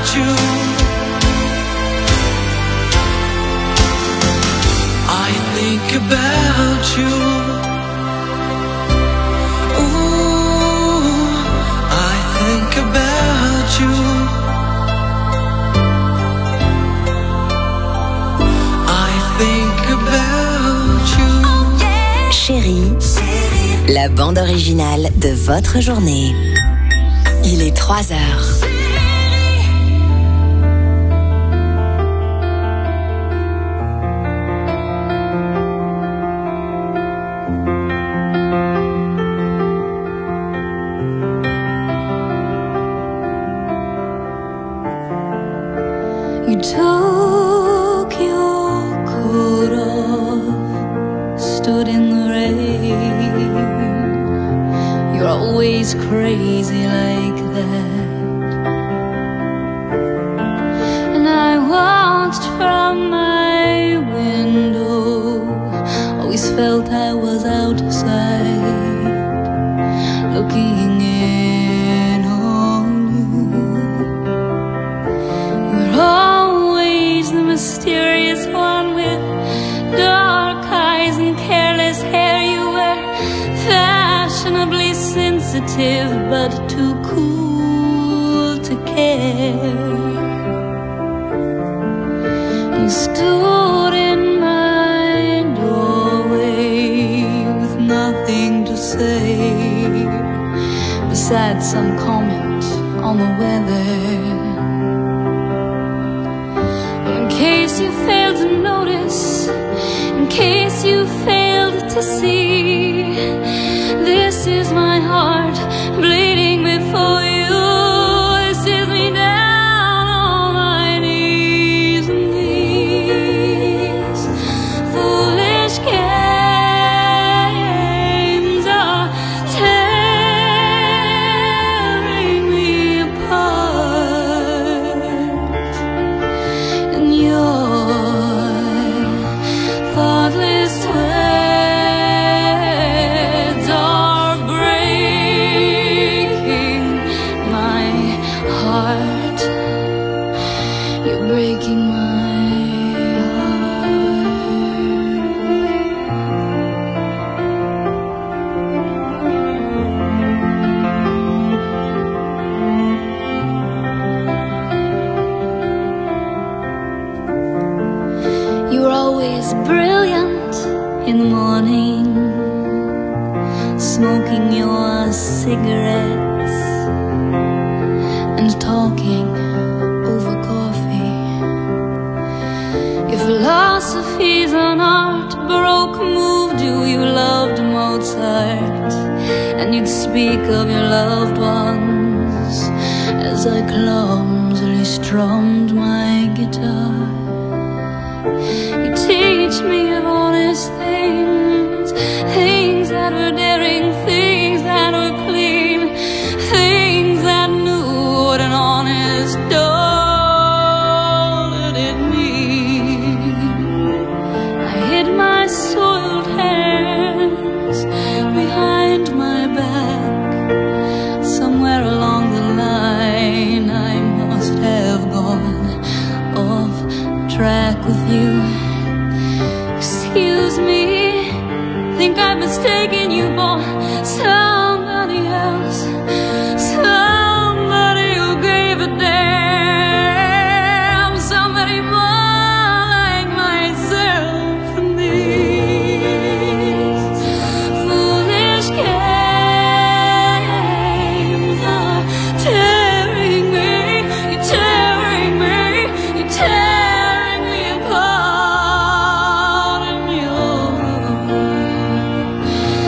you. I think about you. Ooh, I think about you. I think about you. Chérie, la bande originale de votre journée. Il est 3 heures. You took your coat off, stood in the rain. You're always crazy like that. And I watched from my window, always felt I was outside, looking in on you. You're always the mysterious one with dark eyes and careless hair. You were fashionably sensitive but too cool to care. You stood in my doorway with nothing to say besides some comment on the weather. In case you failed to notice, in case you failed to see, this is my heart bleeding before you. This is me down on my knees, and these foolish games are tearing me apart. And your thoughtless words are breaking my heart. You're breaking my heart. You were always brilliant in the morning, smoking your cigarettes and talking over coffee. Your philosophies on art baroque moved you. You loved Mozart, and you'd speak of your loved ones as I clumsily strummed my guitar. You teach me of honest things, things that were daring, things that were clean, things that knew what an honest dollar did mean. I hid my soiled hands behind my back. Somewhere along the line I must have gone off track with you. Excuse me, think I've mistaken you for somebody else, somebody who gave a damn, somebody more like myself. And these foolish games are tearing me, you're tearing me, you're tearing me apart. And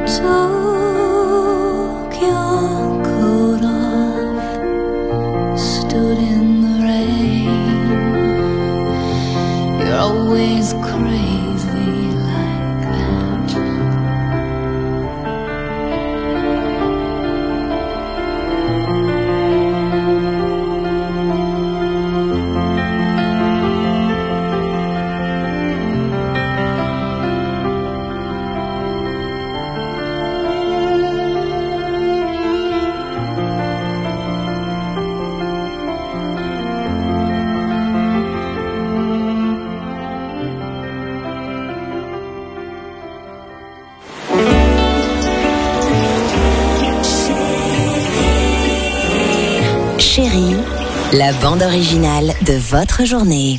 took your coat off, stood in the rain. You're always crazy like that. Chérie, la bande originale de votre journée.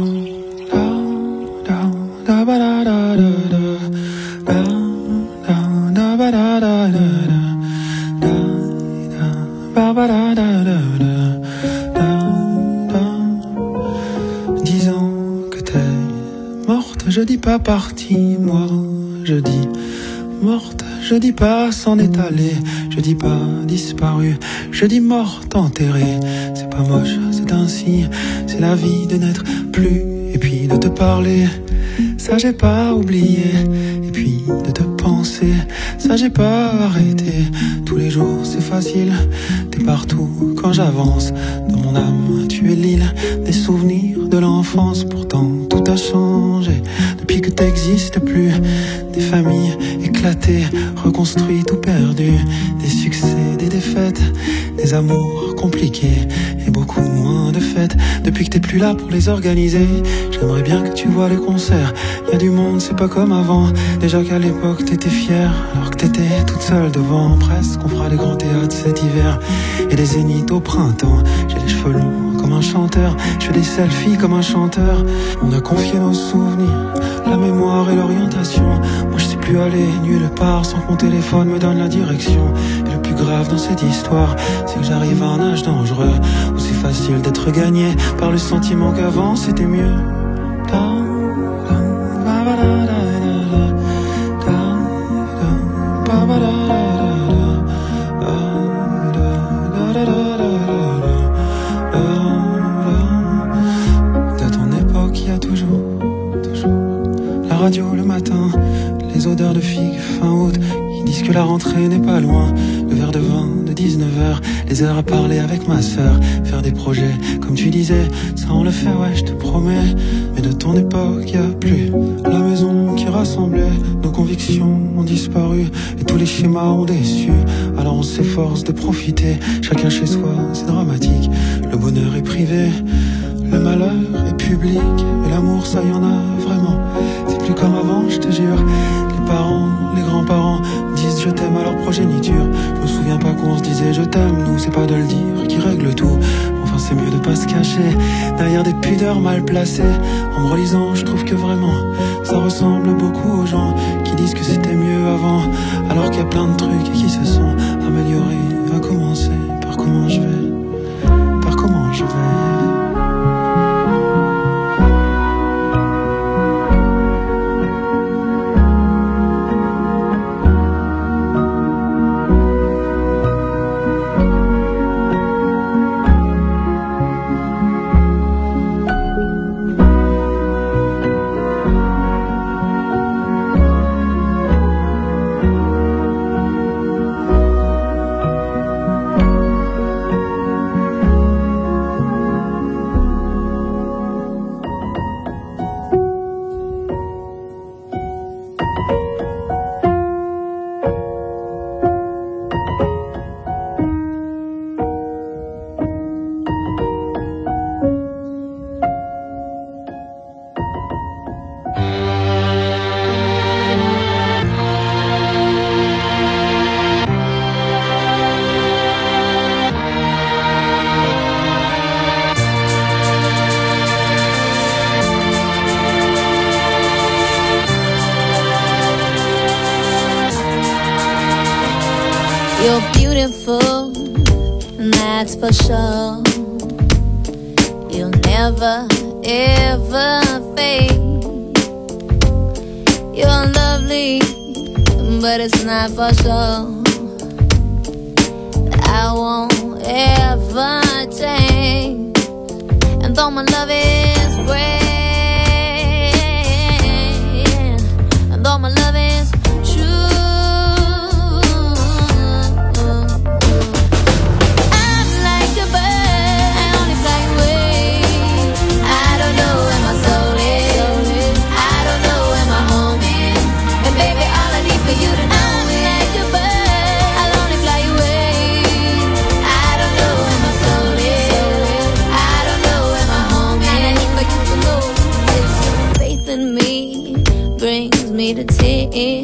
Disant que t'es morte, je dis pas partie, moi je dis morte, je dis pas s'en est allée, je dis pas disparue, je dis morte enterrée. C'est pas moche, c'est ainsi, c'est la vie de n'être plus, et puis de te parler, ça j'ai pas oublié, et puis de te penser, ça j'ai pas arrêté. Tous les jours c'est facile, t'es partout quand j'avance, dans mon âme tu es l'île des souvenirs de l'enfance. Pourtant tout a changé depuis que t'existes plus, des familles éclatées, reconstruites ou perdues, des succès, des défaites, des amours compliqués et beaucoup moins de fêtes depuis que t'es plus là pour les organiser. J'aimerais bien que tu vois les concerts, y a du monde, c'est pas comme avant. Déjà qu'à l'époque t'étais fière, alors que t'étais toute seule devant. Presque on fera des grands théâtres cet hiver et des zéniths au printemps. J'ai les cheveux longs comme un chanteur, je fais des selfies comme un chanteur. On a confié nos souvenirs, la mémoire et l'orientation. Moi je sais plus aller nulle part sans que mon téléphone me donne la direction. Et le plus grave dans cette histoire, c'est que j'arrive à un âge dangereux où c'est facile d'être gagné par le sentiment qu'avant c'était mieux. De ton époque, il y a toujours la radio le matin, les odeurs de figues fin août. Ils disent que la rentrée n'est pas loin, le verre de vin de 19h, les heures à parler avec ma sœur, faire des projets comme tu disais, ça on le fait ouais je te promets. Mais de ton époque y a plus la maison qui rassemblait, nos convictions ont disparu et tous les schémas ont déçu. Alors on s'efforce de profiter, chacun chez soi c'est dramatique, le bonheur est privé, le malheur est public, mais l'amour ça y en a vraiment. C'est plus comme avant je te jure, les parents, les grands-parents disent je t'aime à leur progéniture. Je me souviens pas qu'on se disait je t'aime, nous c'est pas de le dire qui règle tout. Enfin c'est mieux de pas se cacher derrière des pudeurs mal placées. En me relisant je trouve que vraiment ça ressemble beaucoup aux gens qui disent que c'était mieux avant, alors qu'il y a plein de trucs qui se sont améliorés. À commencer par comment je vais, par comment je vais. You're beautiful, and that's for sure. You'll never, ever fade. You're lovely, but it's not for sure. I won't ever change, and though my love is great, and though my love is true, I'm like a bird, I only fly away. I don't know where my soul is, I don't know where my home is, and baby, all I need for you to know is like a bird, I'll only fly away. I don't know where my soul is, I don't know where my home is, and I need for you to know is your faith in me brings me to tears.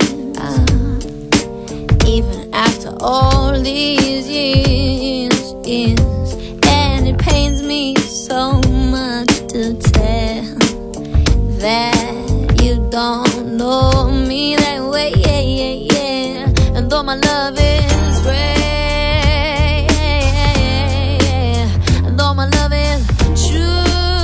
Even after all these years, and it pains me so much to tell that you don't know me that way, and though my love is great, and though my love is true,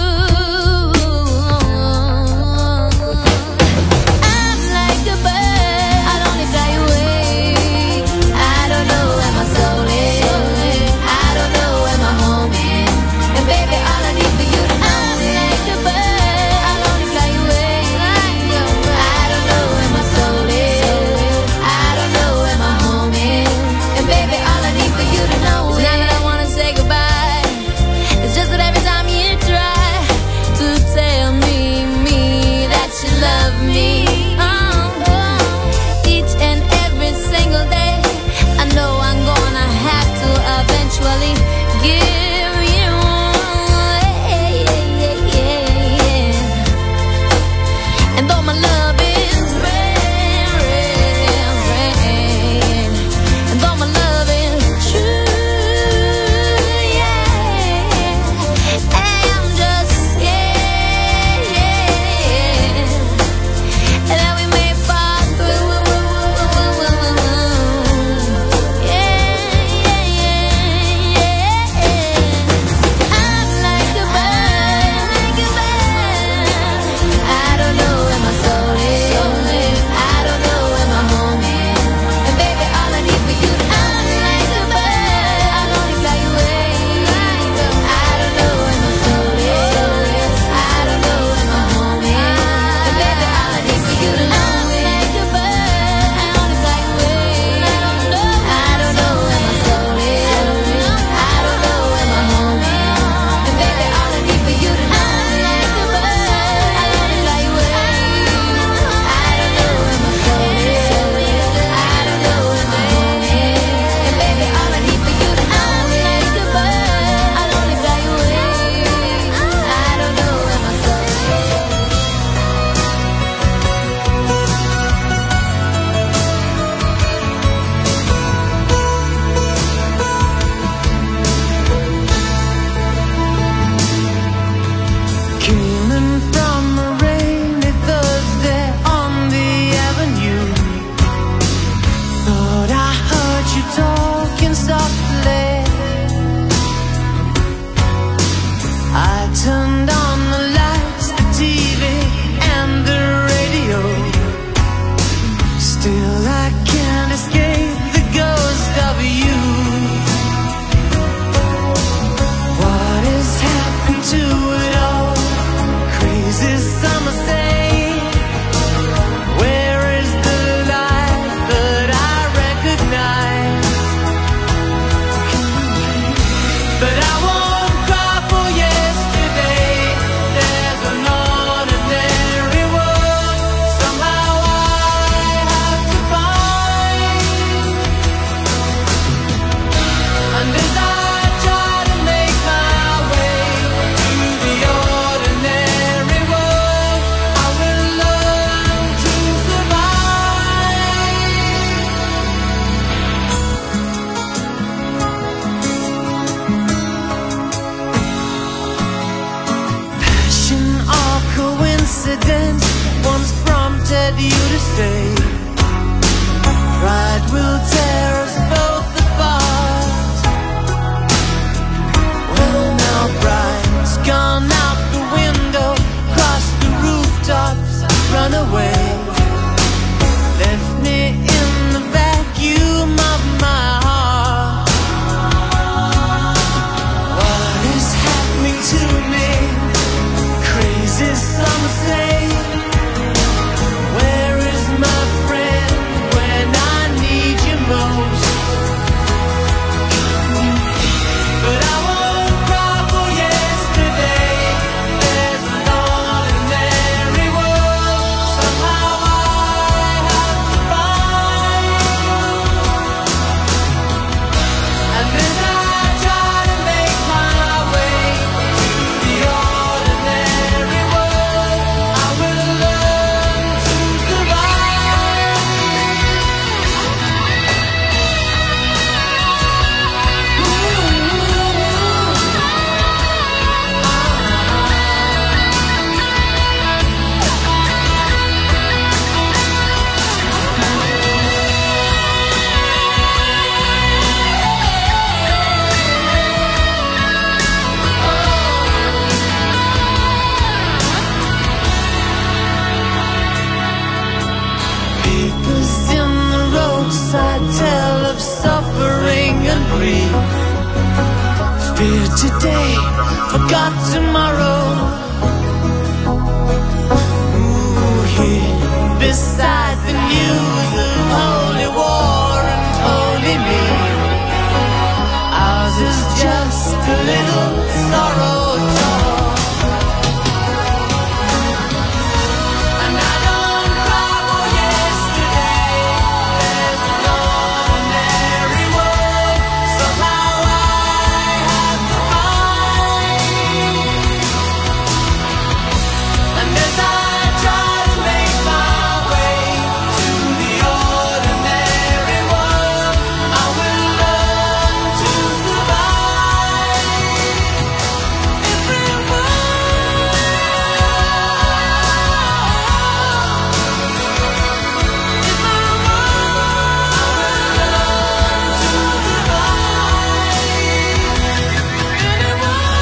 I'm like a bird, I'll only fly away. I don't know where my soul is, I don't know where my home is, and baby, all I need for you to know is like a bird, I'll only fly away. I don't know where my soul is, I don't know where my home is, and baby, all I need for you to know is now that I wanna say goodbye. It's just that every time you try to tell me that you love me, each and every single day, I know I'm gonna have to eventually give you and though my love is rare, and though my love is true, I'm just scared that we may fall through. I'm like a bird, I don't know where my soul is, I don't know where my home is, and baby, all I need for you to know is like a bird, I'll only fly away. I don't know where my soul is, I don't know where my home is, and baby, all I need for you to know is like a bird, I'll only fly away. I don't know where my soul is, I don't know where my home is, and baby, all I need for you to know is like a bird, I'll only fly away. I don't know where my soul is, I don't know where my home is, and baby, all I need for you to know is like a bird, I'll only fly away. I don't know where my soul is. Came in from a rainy Thursday on the avenue. Thought I heard you talking softly. I turned on the lights, the TV and the radio. Still I can't escape the ghost of you. What has happened to it all? Crazy summer say, where is the light that I recognize? But I won't cry for yesterday. There's an ordinary world somehow I have to find. And as I try to make my way to the ordinary world, I will learn to survive. Passion or coincidence once prompted you to say, pride will tear us both apart. Well, now bride's gone out the window, crossed the rooftops, run away, left me in Papers in the roadside tell of suffering and grief. Fear today, forgot tomorrow. Ooh, here beside the news of holy war and holy me, ours is just a little sorrow talk. And I don't cry for yesterday. There's an ordinary world somehow I have to find. And as I try to make my way to the ordinary world, I will learn to survive. Every word is my word. I will learn to survive. Any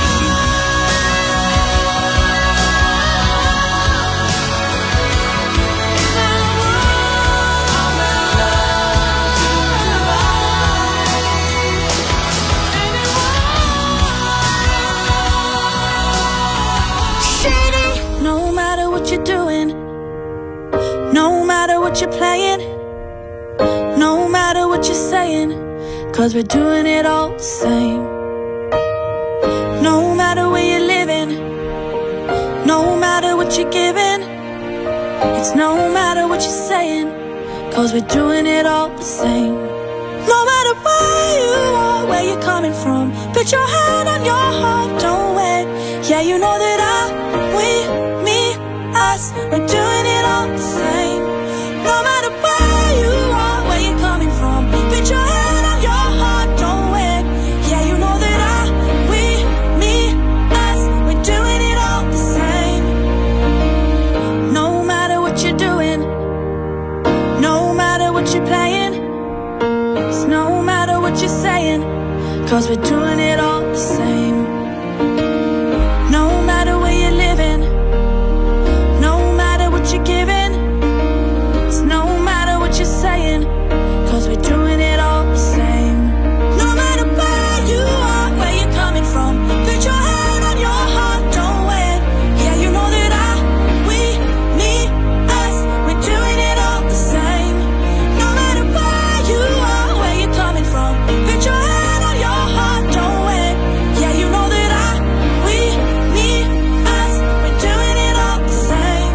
Shady, no matter what you're doing, no matter what you're playing, no matter what you're saying, 'cause we're doing it all the same. No matter where you're living, no matter what you're giving, it's no matter what you're saying, 'cause we're doing it all the same. No matter where you are, where you're coming from, put your hand on your heart, don't wait. Yeah, you know that we, me, us, we're doing it all the same. No matter where you are, where you're coming from, put your hand on your heart, don't wait. Yeah, you know that we, me, us, we're doing it all the same. No matter what you're doing, no matter what you're playing, it's no matter what you're saying, 'cause we're doing it all the same. No matter where you're living, no matter what you're giving, it's no matter what you're saying, 'cause we're doing it all the same. No matter where you are, where you're coming from, put your hand on your heart, don't wait. Yeah, you know that we, me, us, we're doing it all the same. No matter where you are, where you're coming from, put your hand on your heart, don't wait. Yeah, you know that we, me, us, we're doing it all the same.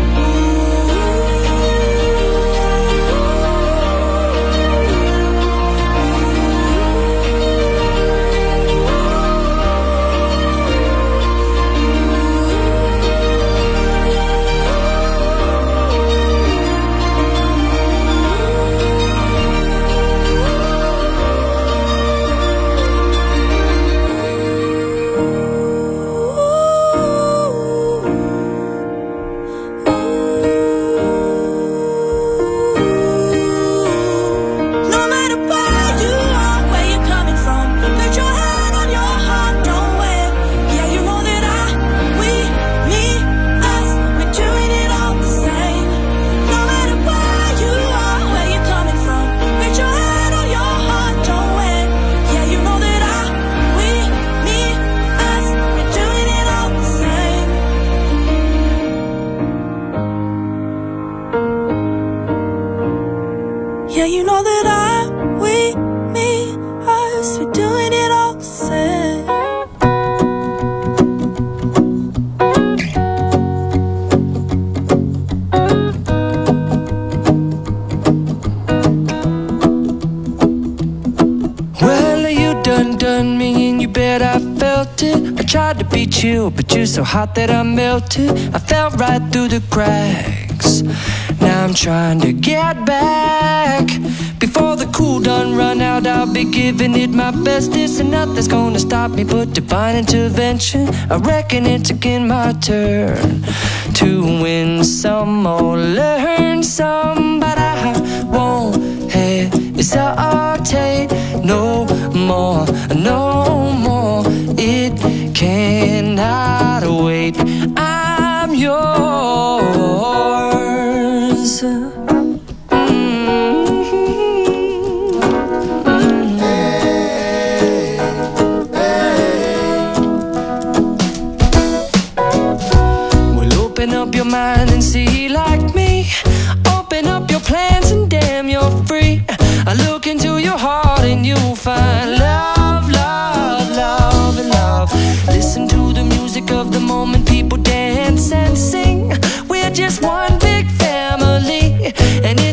No matter where you are, where you're coming from, put your hand on your heart, don't wait. Yeah, you know that we, me, us, we're doing it all the same. No matter where you are, where you're coming from, put your hand on your heart, don't wait. Yeah, you know that we, me, us, we're doing it all the same. Yeah, you know that we, me, us, we're doing it all the same. Well, you done me and you bet I felt it. I tried to be chill, but you're so hot that I melted. I fell right through the cracks. Now I'm trying to get back. Before the cool done run out, I'll be giving it my best. This and nothing's gonna stop me but divine intervention. I reckon it's again my turn to win some or learn some, but I won't hesitate no more, no more. It cannot wait. I'm yours.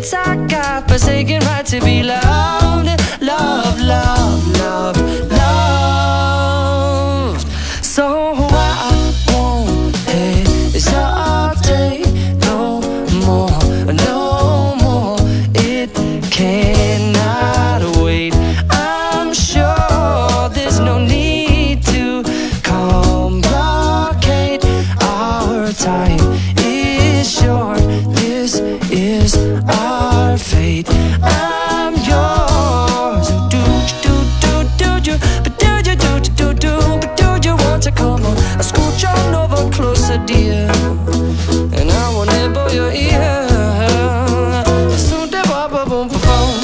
it's I got forsaken right to be loved, loved, loved, loved, loved. So I won't hesitate no more, no more. It cannot wait. I'm sure there's no need to complicate. Our time is short. This is our fate. I'm yours. Do you? But do you want to come on? I scooch on over closer, dear, and I will nibble your ear. So da ba ba boom ba boom.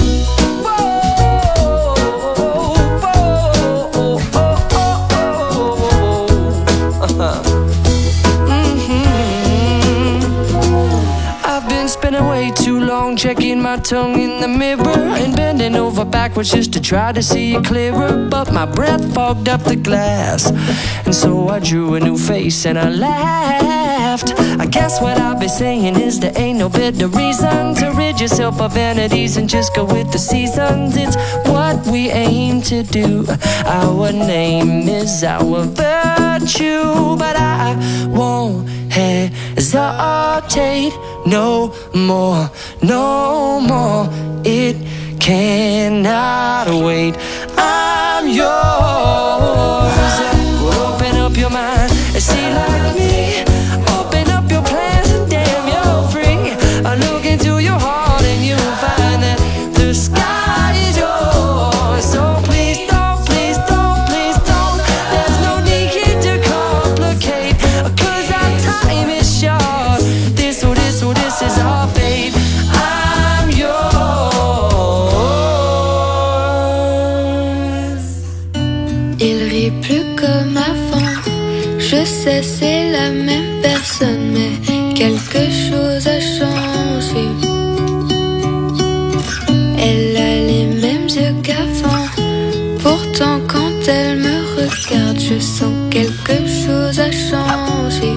I've been spending way too long checking my tongue in the mirror and bending over backwards just to try to see it clearer. But my breath fogged up the glass, and so I drew a new face and I laughed. I guess what I'll be saying is there ain't no better reason to rid yourself of vanities and just go with the seasons. It's what we aim to do. Our name is our virtue, but I won't hesitate no more, no more. It cannot wait. I'm yours. Open up your mind and see like me. Open up your plans and damn, you're free. I look into your heart and you'll find that the sky is yours. So please don't, please don't, please don't. There's no need to complicate, 'cause our time is short. This is our fate. I'm yours. Il rit plus comme avant. Je sais, c'est la même personne, mais quelque chose a changé. Elle a les mêmes yeux qu'avant. Pourtant, quand elle me regarde, je sens quelque chose a changé.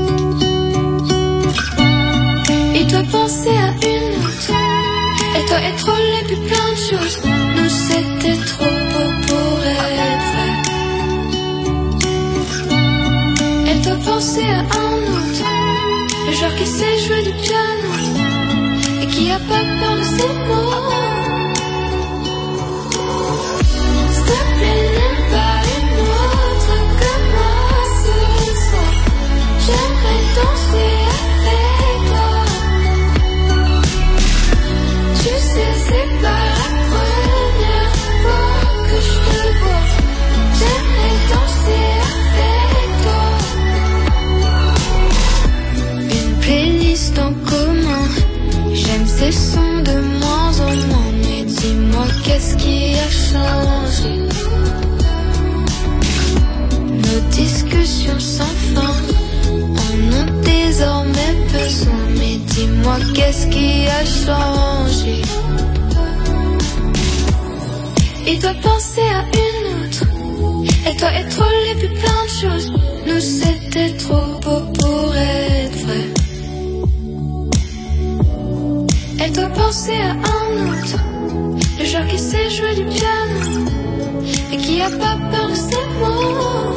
Il doit penser à une autre. Et toi, être trop et puis plein de choses. Nous, c'était trop beau pour être vrai. Elle doit penser à un autre. Le genre qui sait jouer du piano et qui a pas peur de ses mots. S'il te plaît, n'aime pas une autre comme moi ce soir. J'aimerais danser avec toi. Tu sais, c'est pas la première fois que je te vois. J'aimerais danser avec toi. Une playlist en commun. J'aime ces sons de moins en moins. Mais dis-moi, qu'est-ce qui a changé? Nos discussions sans fin en ont désormais besoin. Mais dis-moi, qu'est-ce qui a changé? Il doit penser à une autre. Et toi, être trop et puis plein de choses. Nous, c'était trop beau pour être vrai. Elle doit penser à un autre. Le genre qui sait jouer du piano et qui a pas peur de ses mots.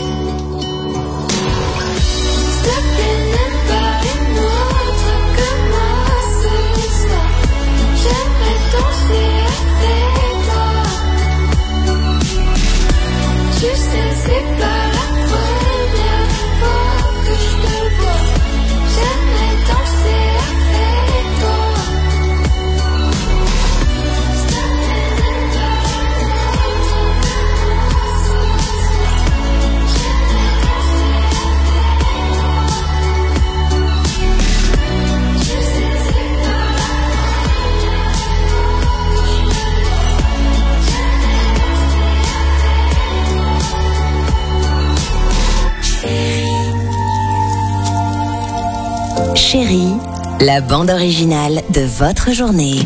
S'il te plaît, n'aime pas une autre comme moi ce soir. J'aimerais danser avec toi. Tu sais, c'est pas la première fois que je te vois. J'aimerais danser avec toi. S'il te plaît, n'aime pas une autre comme moi ce soir. J'aimerais danser avec toi. Tu sais, c'est pas la première fois que je te vois. J'aimerais danser avec toi. Chérie, la bande originale de votre journée.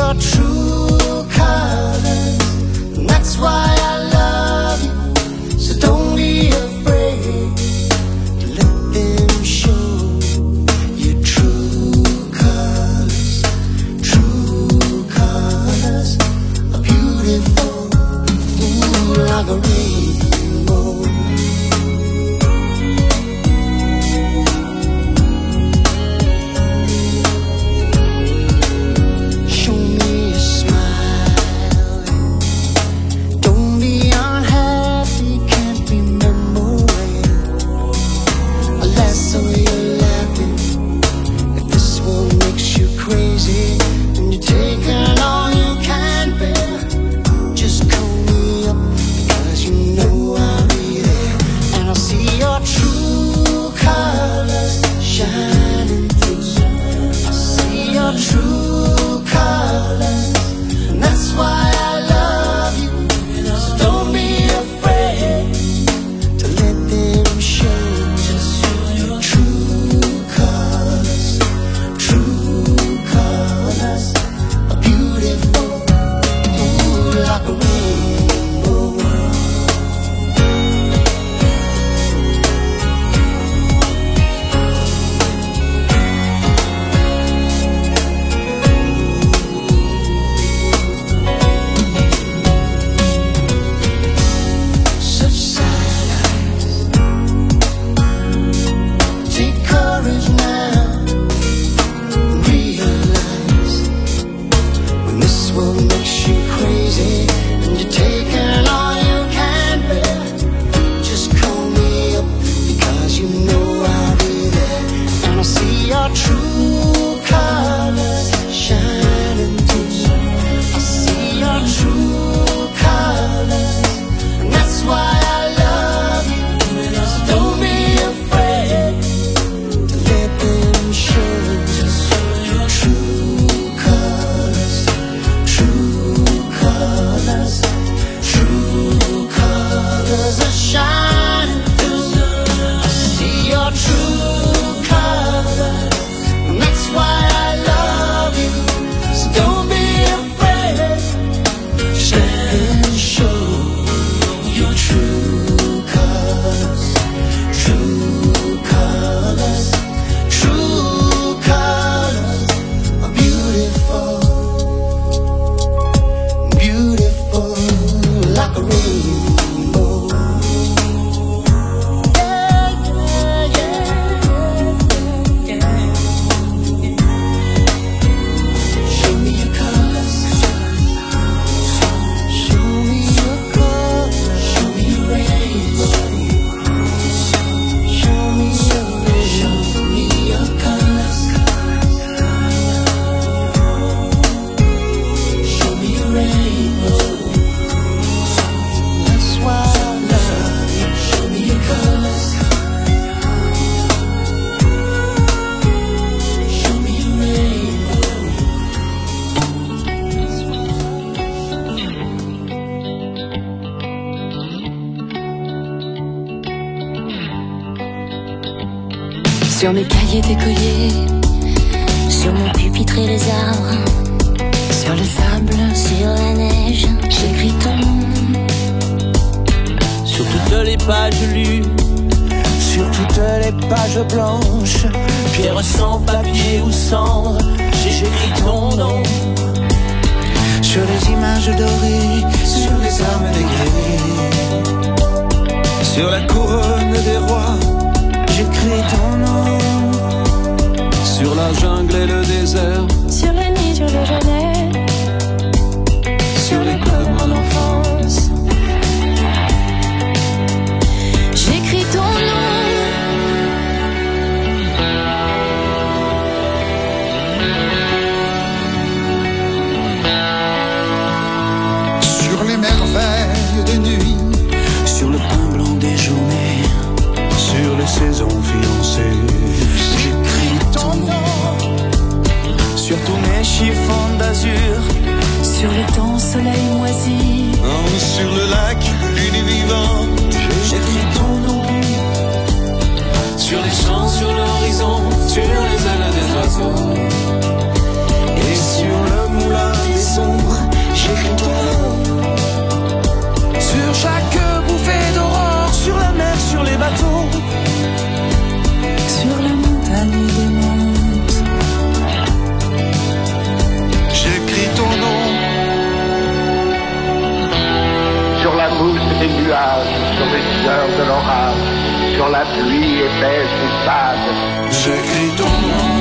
your true colors, and that's why I love you. So don't be afraid to let them show your true colors. True colors are beautiful, ooh, like a rainbow. Sur mes cahiers d'écolier, sur mon pupitre et les arbres, sur le sable, sur la neige, j'écris ton nom. Sur toutes les pages lues, sur toutes les pages blanches, pierre sans papier ou cendre, j'écris ton nom. Sur les images dorées, sur les armes dégréées, sur la couronne des rois, j'écris ton nom. Sur la jungle et le désert, sur le nid, sur le jardin, sur l'école de mon enfance, j'écris ton nom. sur les merveilles des nuits, sur le pain blanc des journées, sur les saisons fiancées, j'écris ton nom. Sur tous mes chiffons d'azur, Sur le temps soleil moisi, sur le lac, l'une vivante, j'écris ton nom. Sur les champs, sur l'horizon, sur les ailes des oiseaux, et sur le moulin des nuages, sur les heures de l'orage, sur la pluie épaisse et sale. J'écris ton nom.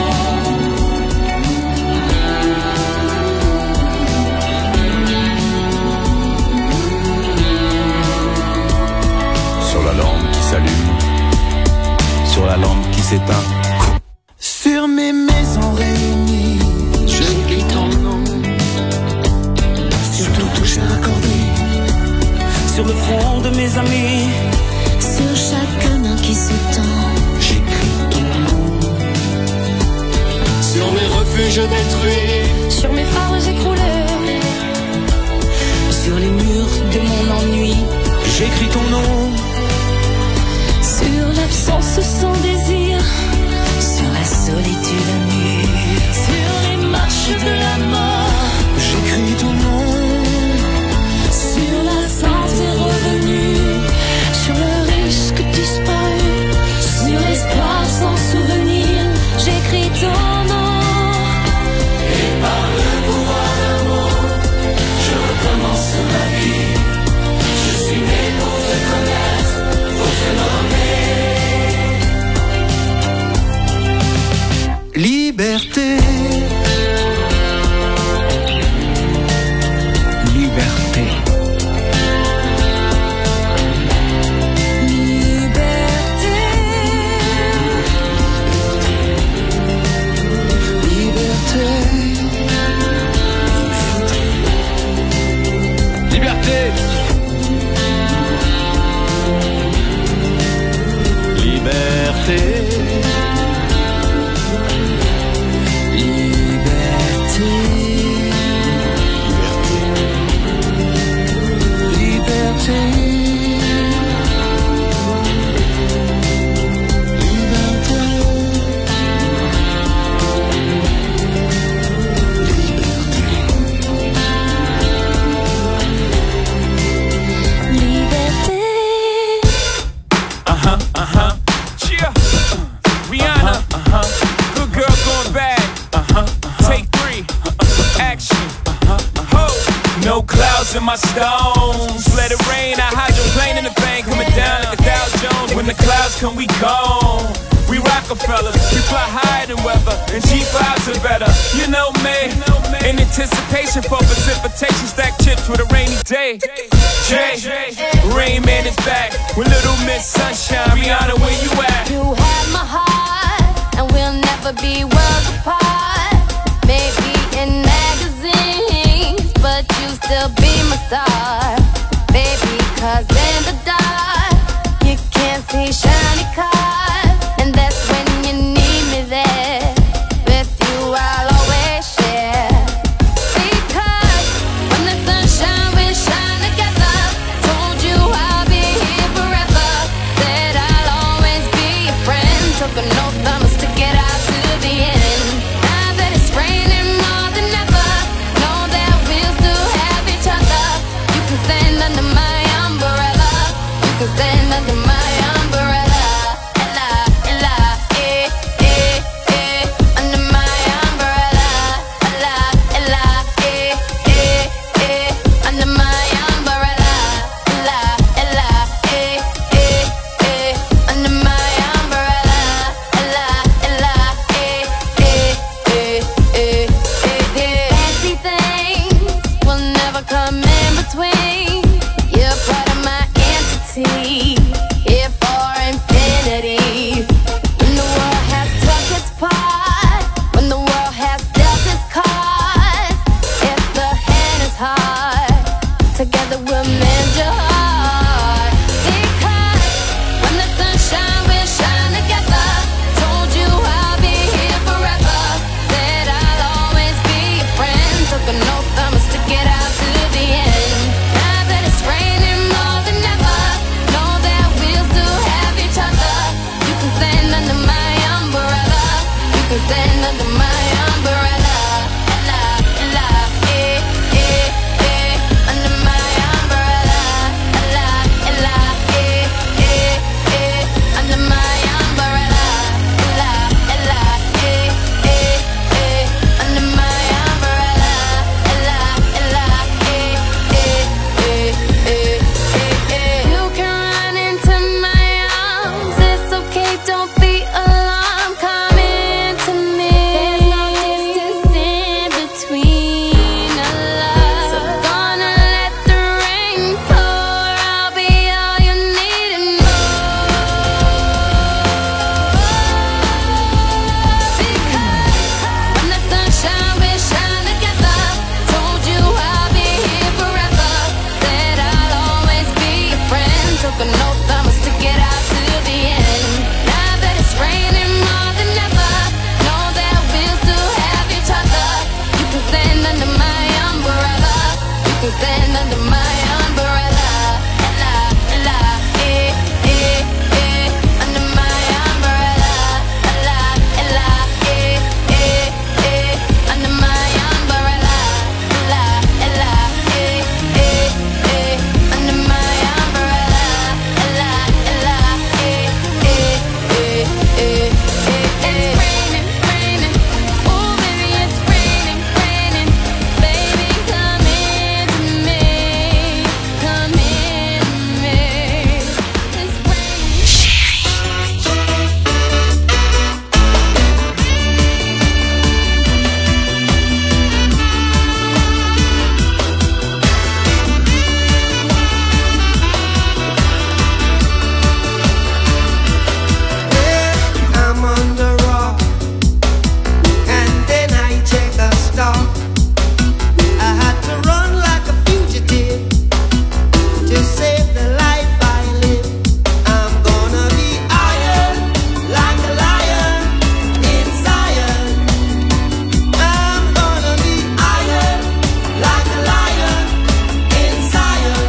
Sur la lampe qui s'allume, sur la lampe qui s'éteint. Sur mes maisons réunies, j'écris ton nom. Sur tout toucher accordé, sur le front de mes amis, sur chaque main qui se tend, j'écris ton nom. Sur mes refuges détruits, sur mes phares écroulés, sur les murs de mon ennui, j'écris ton nom. Sur l'absence sans désir, sur la solitude nue, sur les marches de la mort, j'écris ton nom. Sur la santé revenue, sur le risque disparu, sur l'espoir sans souvenir, j'écris ton nom. Et par le pouvoir d'un mot, je recommence ma vie. Je suis né pour te connaître, pour te nommer. Liberté. Liberté. Liberté. Yeah. Rihanna. Good girl going bad. Take 3. Action. Ho. No clouds in my stones. Let it rain. I hydroplane in the bank. Coming down like a Dow Jones. When the clouds come, we gone. We Rockefellers, we fly higher than weather, and G5s are better. You know me, in anticipation for precipitation, stack chips with a rainy day. Jay, Rain Man is back with Little Miss Sunshine. Rihanna, where you at? You have my heart, and we'll never be worlds apart. Maybe in magazines, but you still be my star. Baby, 'cause in the dark, you can't see shiny cars. And that's when you need me there. With you I'll always share. Because when the sunshine will shine together, told you I'll be here forever. Said I'll always be your friend. Took an oath I'ma stick it out to the end. Now that it's raining more than ever, know that we'll still have each other. You can stand under my umbrella. You can stand under my umbrella. Here for infinity. When the world has took its part, when the world has dealt its cards, if the hand is hard, together we'll mend your heart. Because when the sunshine will shine together, told you I'll be here forever. Said I'll always be your friend. Took an oath I'ma stick it out to the end. can stand under my umbrella. Ella, ella, under my umbrella. Ella, ella, under my umbrella. Ella, ella, under my umbrella. Ella, ella, It's raining, raining. Oh baby, it's raining, raining. Baby, come into me, come into me. It's raining. I'm on the rock, and then I take a stop. I had to run like a fugitive to save the life I live. I'm gonna be iron like a lion in Zion. I'm gonna be iron like a lion in Zion.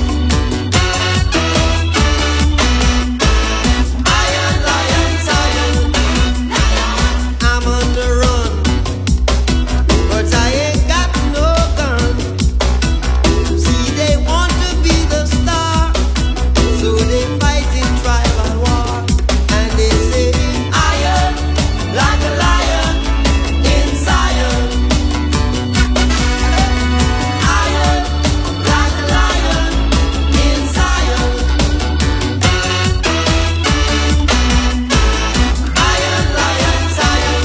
Iron lion Zion. I'm on the run, but I ain't got no gun. See, they want to be the star, so they fight in tribal war. And they say, iron like a lion in Zion. Iron like a lion in Zion. Iron lion Zion.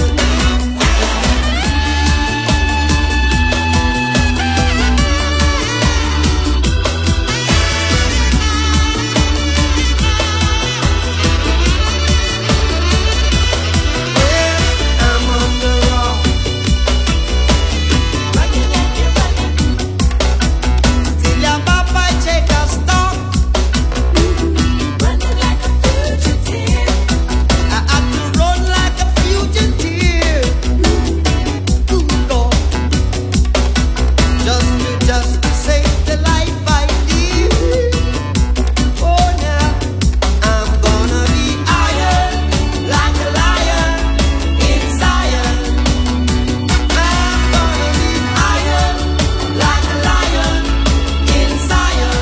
I'm on the rock. Till your papa take a stop. Running like a fugitive. I had to run like a fugitive. Good God. Just to save the life I live. Oh, now I'm gonna be iron like a lion in Zion. I'm gonna be iron like a lion in Zion.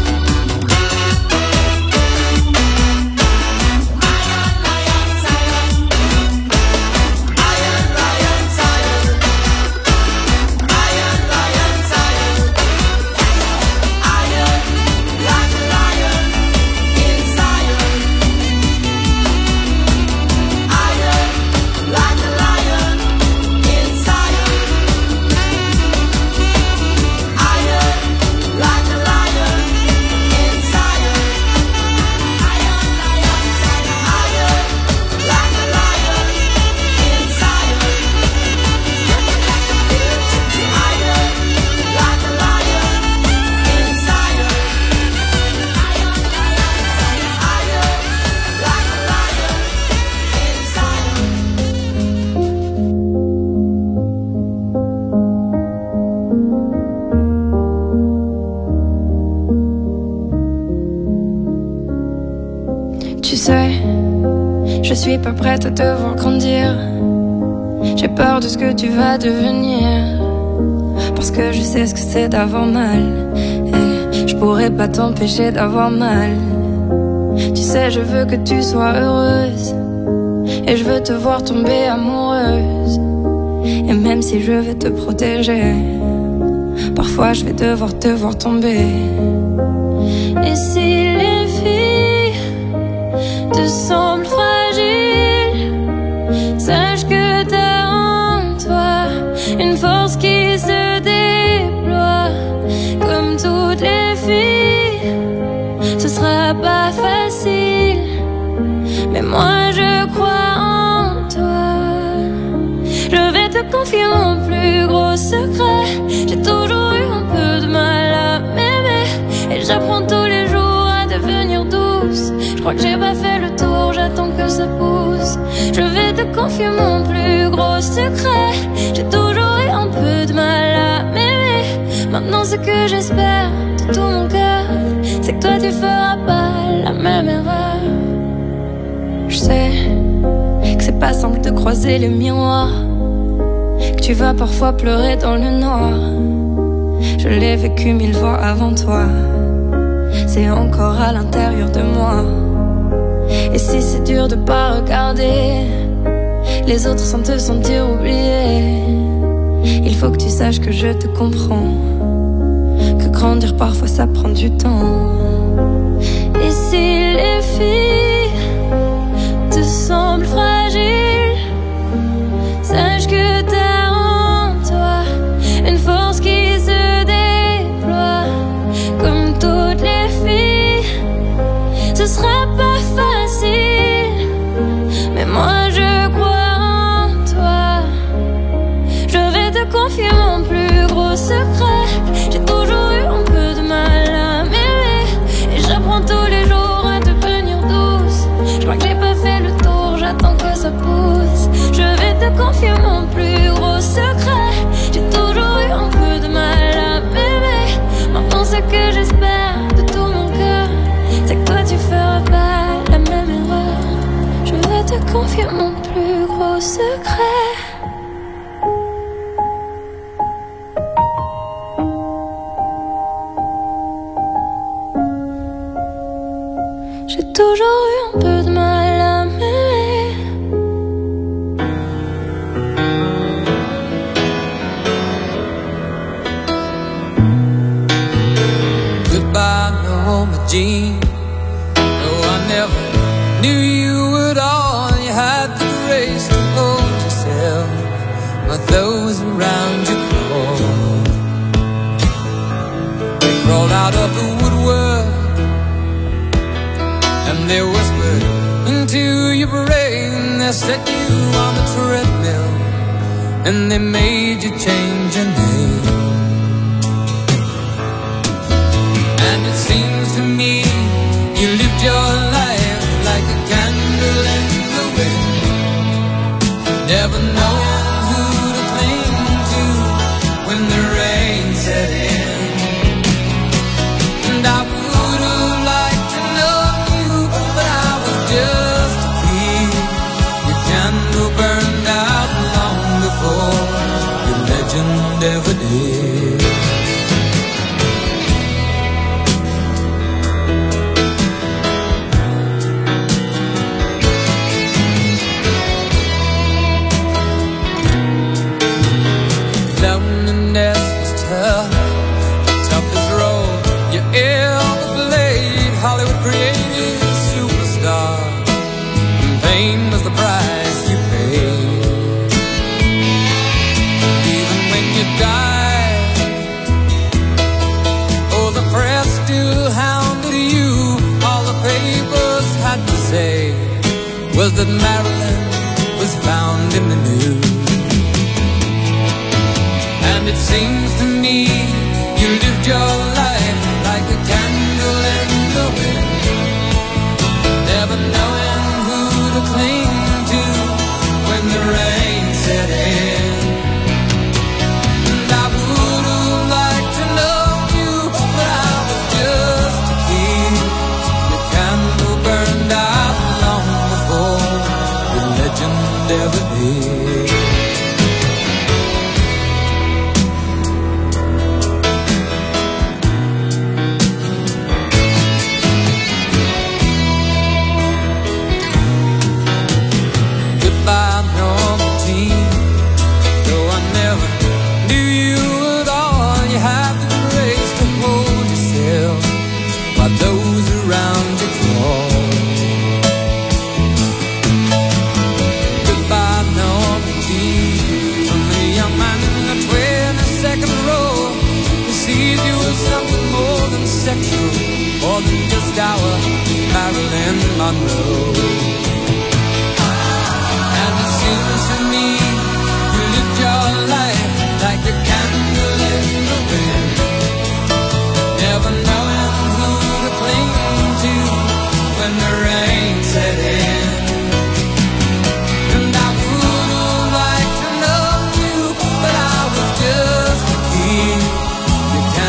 Iron lion Zion. Iron lion Zion. Iron lion Zion. Iron like a lion in Zion. Iron like a lion in Zion. Iron like a lion in Zion. Iron lion Zion. Iron like a lion in Zion. Iron like a lion in Zion. Iron like a lion in Zion. Tu sais, je suis pas prête à te voir grandir. J'ai peur de ce que tu vas devenir. Parce que je sais ce que c'est d'avoir mal. Et je pourrais pas t'empêcher d'avoir mal. Tu sais, je veux que tu sois heureuse. Et je veux te voir tomber amoureuse. Et même si je veux te protéger, parfois je vais devoir te voir tomber. Et si les filles te semblent fragiles, sache que t'as en toi une force qui se déploie. Comme toutes les filles, ce sera pas facile, mais moi je crois en toi. Je vais te confier mon plus gros secret. J'ai toujours eu un peu de mal à m'aimer, et j'apprends tous les jours à devenir douce. Je crois que j'ai pas fait le tour, j'attends que ça pousse. Je vais te confier mon plus gros secret. J'ai toujours eu un peu de mal à m'aimer, mais Maintenant ce que j'espère de tout mon cœur, c'est que toi tu feras pas la même erreur. Je sais que c'est pas simple de croiser les miroirs, que tu vas parfois pleurer dans le noir. Je l'ai vécu 1000 fois avant toi, c'est encore à l'intérieur de moi. Et si c'est dur de pas regarder les autres sans te sentir oublié, il faut que tu saches que je te comprends, que grandir parfois ça prend du temps. Et si les filles te semblent fragiles, sache que t'as en toi une force qui se déploie. Comme toutes les filles, ce sera pas facile, mais moi je crois en toi. Je vais te confier mon plus gros secret. J'ai toujours eu un peu de mal à m'aimer, et j'apprends tous les jours à devenir douce. Je crois que j'ai pas fait le tour, j'attends que ça pousse. Je vais te confier mon plus gros secret. J'ai toujours eu un peu de mal à m'aimer. Maintenant ce que j'espère de tout mon cœur, c'est que toi tu feras pas la même erreur. Je vais te confier mon plus gros secret. J'ai toujours eu un peu de mal à m'aimer. Goodbye, Norma Jean. No, I never knew you at all. You had the grace to hold yourself, but those around you crawled. They crawled out of the woodwork, and they whispered into your brain. They set you on the treadmill, and they made you change your name. And it seems to me you lived your life like a candle in the wind, never knowing who to cling to when the rain set in. And I would have liked to know you, but I was just a kid. Your candle burned out long before your legend ever did. Loneliness was tough, the toughest role you ever played. Hollywood created superstar, and pain was the price you paid. Even when you died, oh, the press still hounded you. All the papers had to say was that Marilyn was found in the news. And it seems to me you lived your life like a candle in the wind, never knowing who to cling to when the rain set in. And I would have liked to know you, but I was just a kid. Your candle burned out long before your legend ever did. Goodbye, Norma Jean. Though I never knew you at all, you have the grace to hold yourself while those around you crawl. Goodbye, Norma Jean. From the young man in the 22nd row who sees you as something more than sexual, more than just our Marilyn Monroe. And it seems to me you lived your life like a candle in the wind, never knowing who to cling to when the rain set in. And I would have liked to know you, but I was just a kid. Your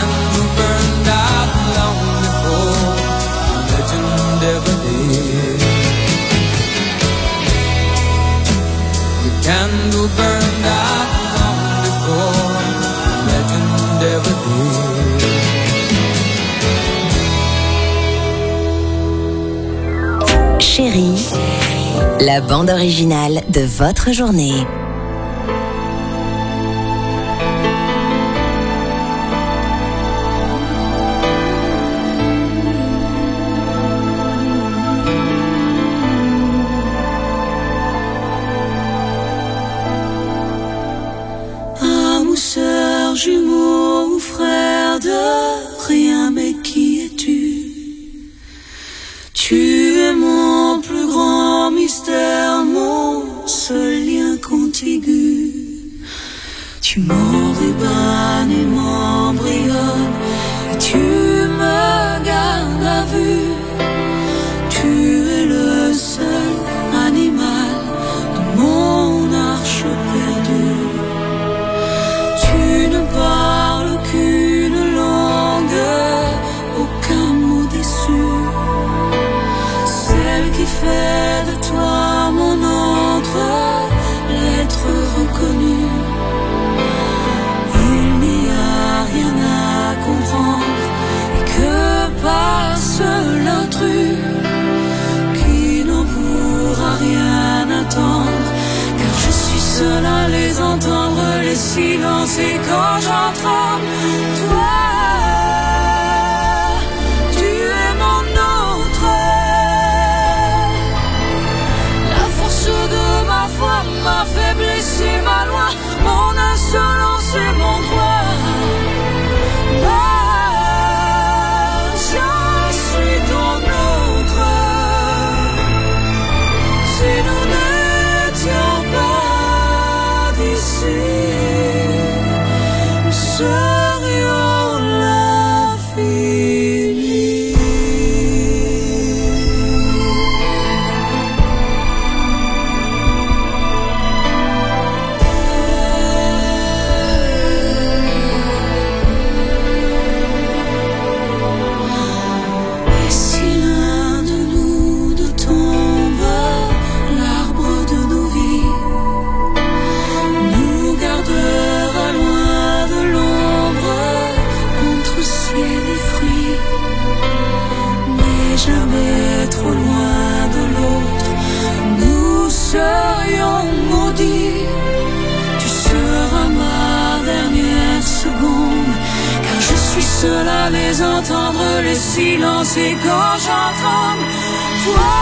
La bande originale de votre journée. Âme ou sœur, jumeau ou frère de rien, mais qui es-tu? Tu es mon plus grand mystère, mon seul lien contigu. Tu m'enrubannes et m'embrayonnes, et tu me gardes à vue. Tu es le seul animal de mon arche perdue. Tu ne parles qu'une langue, aucun mot déçu. Celle qui fait de toi mon autre, l'être reconnu. Il n'y a rien à comprendre, et que passe l'intrus, qui n'en pourra rien attendre, car je suis seul à les entendre, les silences, et quand j'entends toi, tu es mon autre. La force de ma foi, ma faiblesse et ma loi, mon insolence et mon droit. Je suis ton autre. Si nous n'étions pas d'ici, nous serions l'infini. Et si l'un de nous deux tombe, l'arbre de nos vies nous gardera loin de l'ombre, entre ciel et fruits, mais jamais trop loin de l'autre. Nous serions maudits. Tu seras ma dernière seconde, car je suis seul à les entendre, les silences, et quand j'entends toi,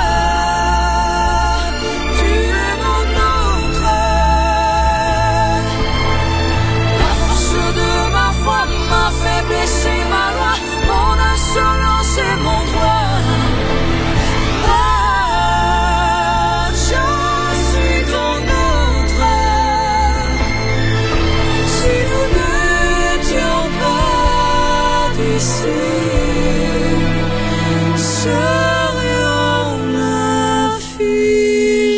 tu es mon autre. La force de ma foi, ma faiblesse et ma loi, mon insolence et mon droit. Je suis ton autre. Si nous n'étions pas d'ici, nous serions l'infini.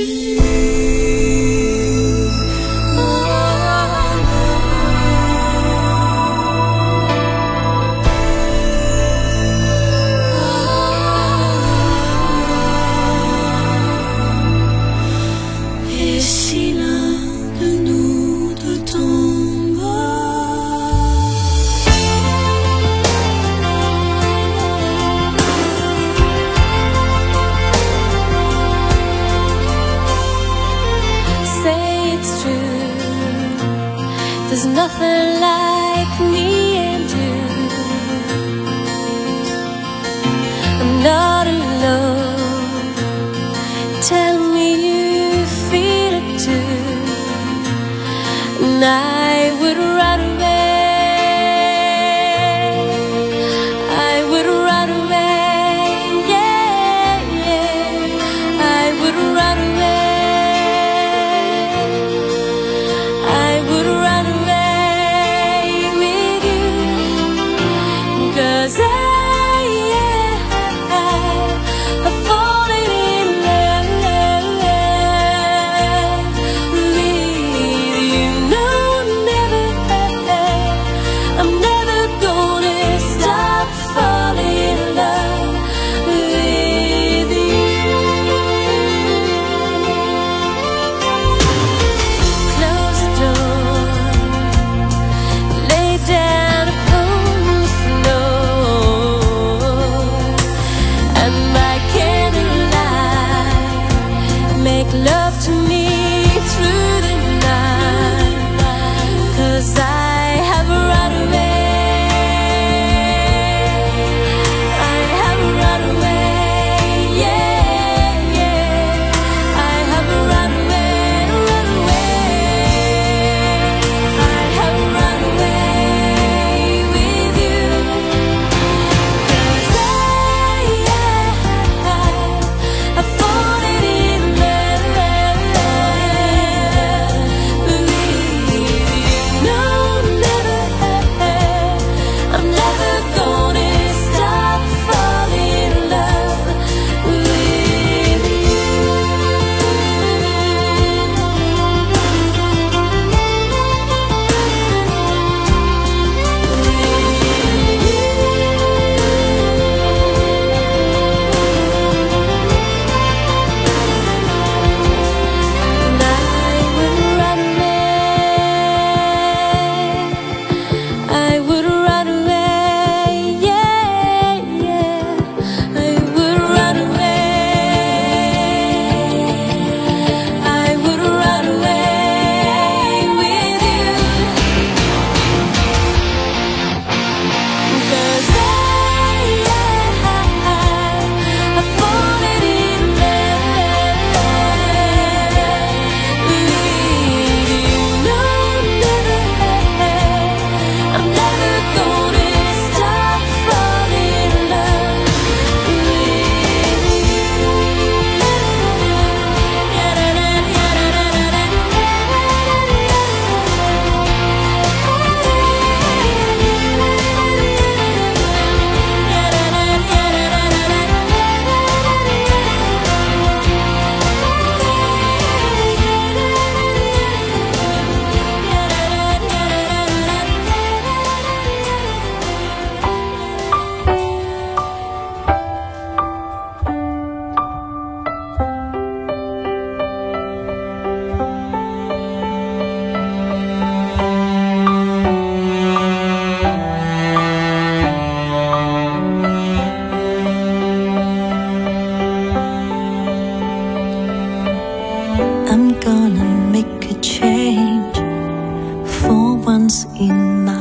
Et si l'un de nous deux tombe,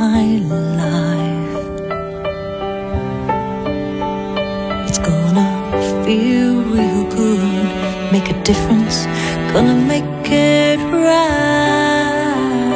my life. It's gonna feel real good, make a difference, gonna make it right.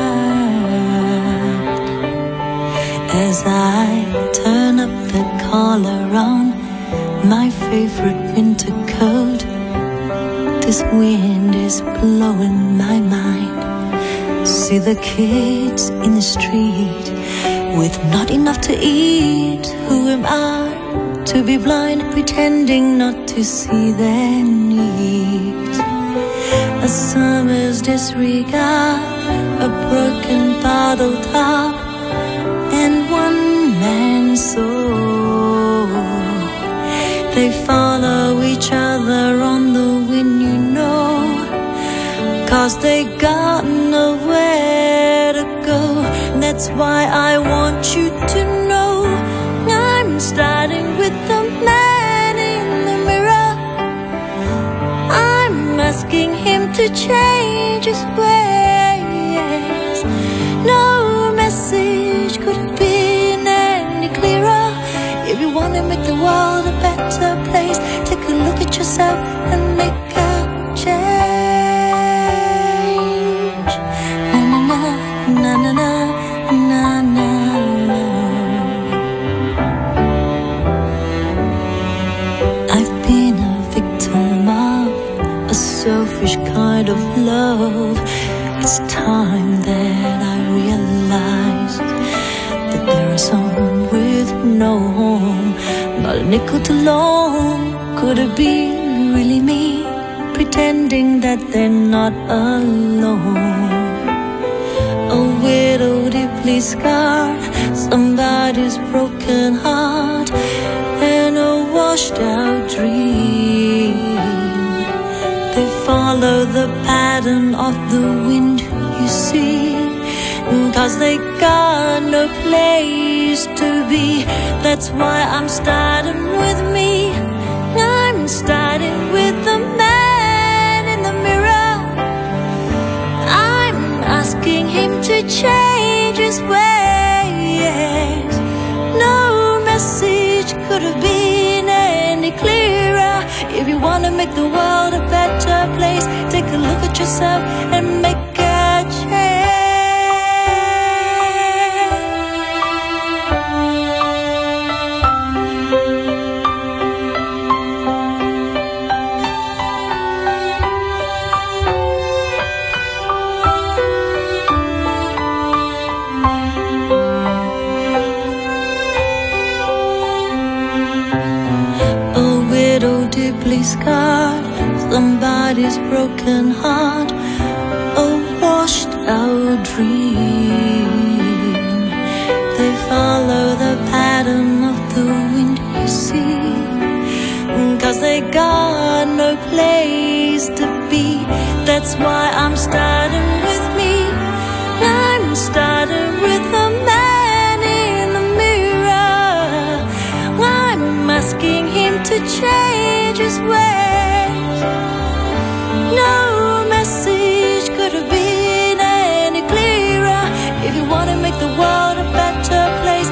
As I turn up the collar on my favorite winter coat, this wind is blowing my mind. See the kids in the street with not enough to eat. Who am I to be blind, pretending not to see their needs? A summer's disregard, a broken bottle top, and one man's soul. They follow each other on the wind, you know, 'cause they got nowhere to go. That's why I want you to know I'm starting with the man in the mirror. I'm asking him to change his ways. No message could have been any clearer. If you want to make the world a better place, take a look at yourself and make a change. Na na na na na na na na na. I've been a victim of a selfish kind of love. It's time that I realized that there are some with no home, not a nickel to loan. Could it be really me, pretending that they're not alone? A widow deeply scarred, somebody's broken heart, and a washed out dream. They follow the pattern of the wind, you see, 'cause they got no place to be. That's why I'm starting with me. I'm starting with the man in the mirror. I'm asking him to change his ways. No message could have been any clearer. If you want to make the world a better place, take a look at yourself and make a change. Deeply scarred, somebody's broken heart, a washed out dream. They follow the pattern of the wind, you see, 'cause they got no place to be. That's why I'm starting with me. I'm starting with the man in the mirror. I'm asking him to change his way.